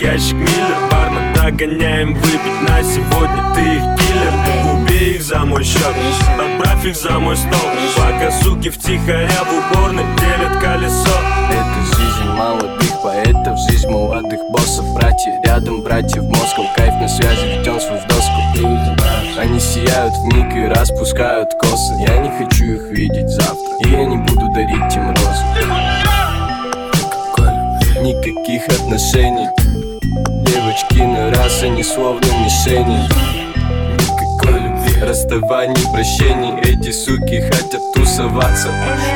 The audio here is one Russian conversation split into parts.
ящик Миллер. Бармен, догоняем выпить на сегодня, ты их киллер. Убей их за мой счет, отправь их за мой стол. Пока суки втихаря в уборной делят колесо. Это жизнь молодых поэтов, жизнь молодых боссов. Братья рядом, братья в Москву. Кайф на связи, ведем свою в доску. Они сияют вмиг и распускают косы. Я не хочу их видеть завтра, и я не буду дарить им розы. Никаких отношений. Девочки на раз, они словно мишени. Никакой любви, расставаний, прощений. Эти суки хотят тусоваться.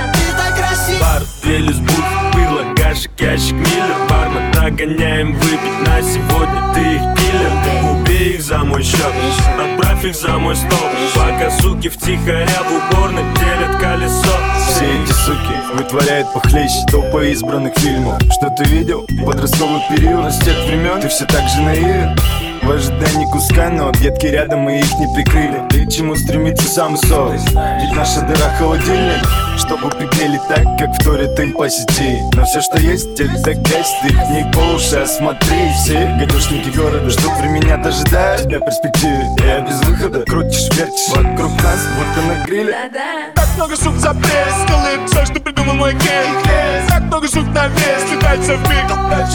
Бар, две лесбух, пыло, гашек, ящик Миллер. Бармен, догоняем выпить на сегодня, ты их киллер. Убей их за мой счет, отправь их за мой стол. Пока суки втихаря в уборной делят колесо. Все эти суки вытворяют похлеще топа избранных фильмов. Что ты видел? Подростковый период, с тех времен ты все так же наивен. В ожидании куска, но объедки рядом, мы их не прикрыли. Ты к чему стремится сам соус? Ведь наша дыра холодильник, чтобы пригрели так, как вторят им по сети. Но все, что есть, это грязь, ты их не по уши осмотри. Все гадюшники города, что при меня ожидают тебя в перспективе. Я без выхода, крутишь, вертишь вокруг нас, будто на гриле. Так много сук за пресс, делает все, что придумал мой гей. Так много сук на вес, летается в миг.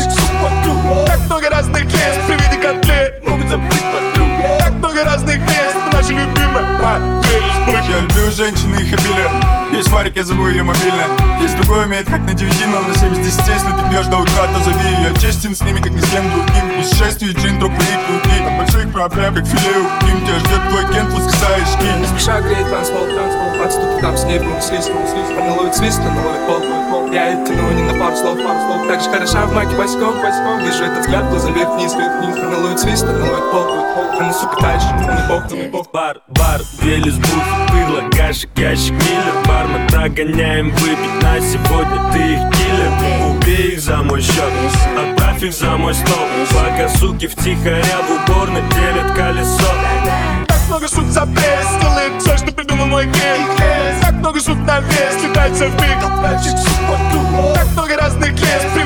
Так много разных лес, при виде котлет могут забыть подруг. Так много разных мест, наши любимые модель. Я люблю женщин и их обилие. Есть фарик, я зову ее мобильно. Есть другой умеет как на 9, но на 7 из 10. Если ты бьешь до утра, то зови. Я честен с ними, как ни с кем другим. Пусть счастье и джин, трупы и круги. От больших проблем, как филе у Ким. Тебя ждет твой кент, ласкаешь кин. Не спеша греет танцпол, отступит там с небом, слизком. Она ловит свист, она ловит пол. Я это тяну не на пару слов. Так же хороша в маке босиком. Вижу этот взгляд, глаза вверх-вниз. Она ловит свист, она ловит пол. Она, сука, тащит, не бог, не бог. Бар, две лесбухи, пыло, гашек, ящик Миллер. Бармен, догоняем выпить на сегодня, ты их киллер. Убей их за мой счет, отправь их за мой стол. Пока суки втихаря в уборной делят колесо. Так много сук за пресс, делает все, что придумал мой гей. Так много сук на вес, летается в миг. Так много разных лес,